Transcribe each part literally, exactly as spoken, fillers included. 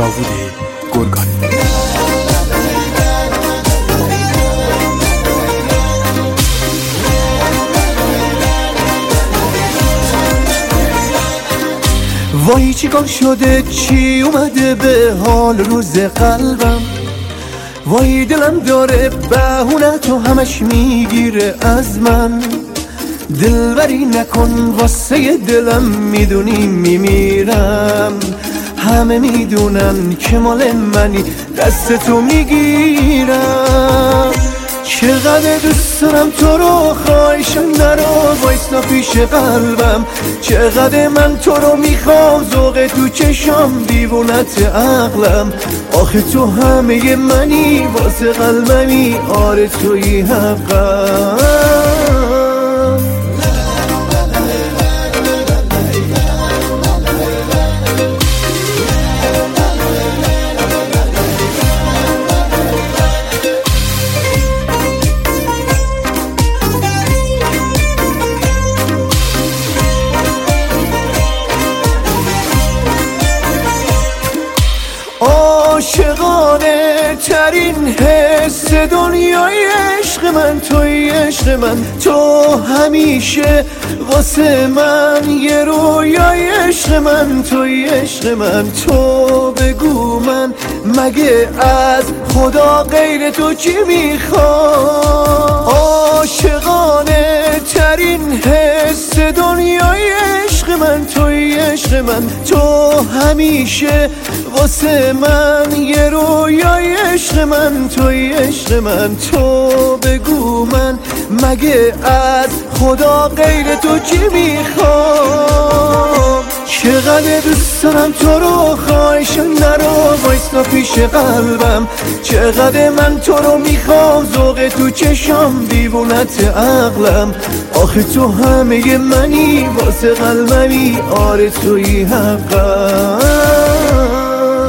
داوود گرگانی. وای چیکار شده، چی اومده به حال روز قلبم؟ وای دلم داره بهونه تو همش میگیره از من. دلبری نکن واسه دلم، میدونی میمیرم. همه میدونن که مال منی، دست تو میگیرم. چقدر دوست دارم تو رو، خواهشم نرو وایستا پیش قلبم. چقدر من تو رو میخوام، ذوق تو چشام دیوونت عقلم. آخه تو همه منی، واسه قلبمی آره توی حقم. عاشقانه ترین حس دنیای عشق من توی، عشق من تو همیشه واسه من یه رویای. عشق من توی، عشق من تو بگو من مگه از خدا غیر تو چی میخوام؟ عاشقانه ترین حس دنیای عشق من توی، عشق من تو همیشه واسه من یه رویای. عشق من توی، عشق من تو بگو من مگه از خدا غیر تو چی میخوام؟ چقدر دوست دارم تو رو، خواهشم نرو وایستا پیش قلبم. چقدر من تو رو میخوام، ذوق تو چشام دیوونت عقلم. آخه تو همه منی، واسه قلبمی آره توی حقم.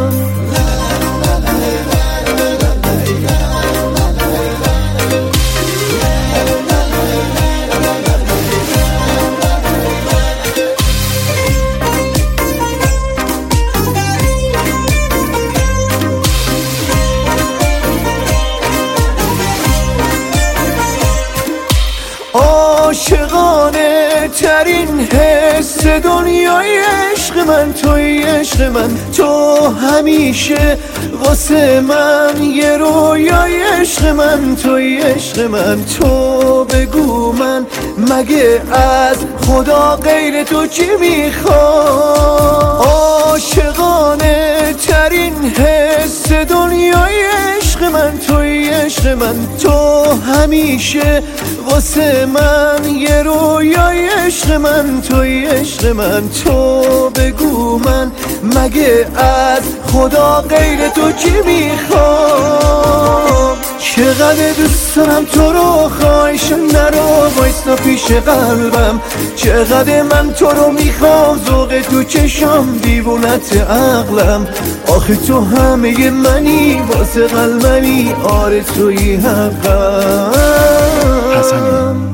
عاشقانه ترین حس دنیای عشق من توی، عشق من تو همیشه واسه من یه رویای. عشق من توی، عشق من تو بگو من مگه از خدا غیر تو چی میخوام؟ عاشقانه ترین حس دنیای عشق من توی، عشق من تو همیشه واسه من یه رویای. عشق من توی، عشق من تو بگو من مگه از خدا غیر تو چی میخوام؟ چقدر دوست دارم تو رو، خواهشم نرو وایستا پیش قلبم. چقدر من تو رو میخوام، ذوق تو چشام دیوونت عقلم. آخه تو همه منی، واسه قلبمی آره توی حقم. حسنی